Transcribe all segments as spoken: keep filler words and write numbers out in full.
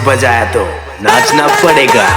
बजाया तो नाचना पड़ेगा।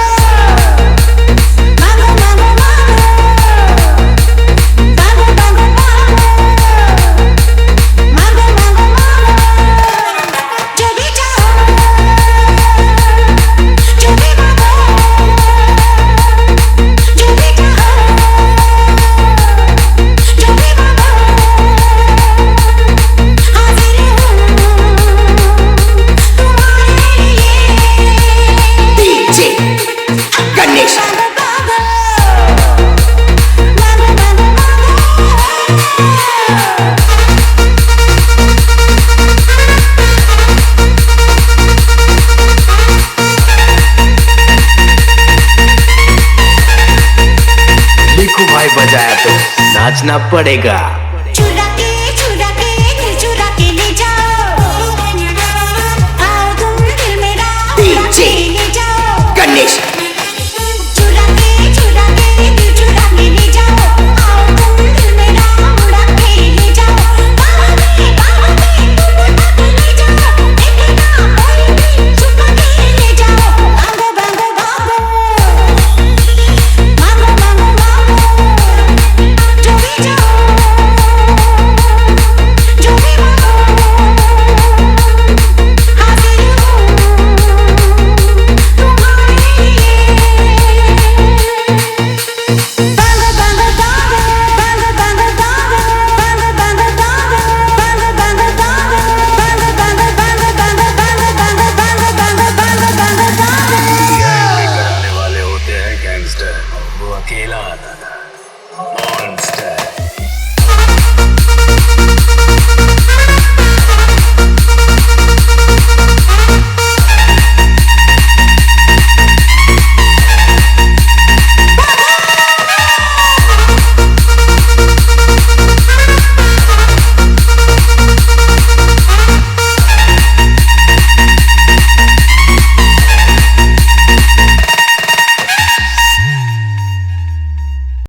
भाई बजाया तो नाचना पड़ेगा। चुरा के चुरा के दिल चुरा के ले जाओ, आओ तुम दिल मेरा उड़ा के ले जाओ। गणेश चुरा के चुरा के दिल चुरा के ले जाओ, आओ तुम दिल मेरा उड़ा के ले जाओ। बाहों में बाहों में तुम उठा के ले जाओ, देखना कोई भी छुपा के ले जाओ। भागो भागो भागो भागो भागो भागो जो भी जाओ जो भी मांगो हाजिर हूँ तुम्हारे लिए। बांगो बांगो दागो बांगो बांगो दागो बांगो बांगो दागो बांगो बांगो दागो बांगो बांगो बांगो बांगो बांगो बांगो बांगो बांगो बांगो बांगो दागो। करने वाले होते हैं गैंगस्टर, वो अकेला आता था।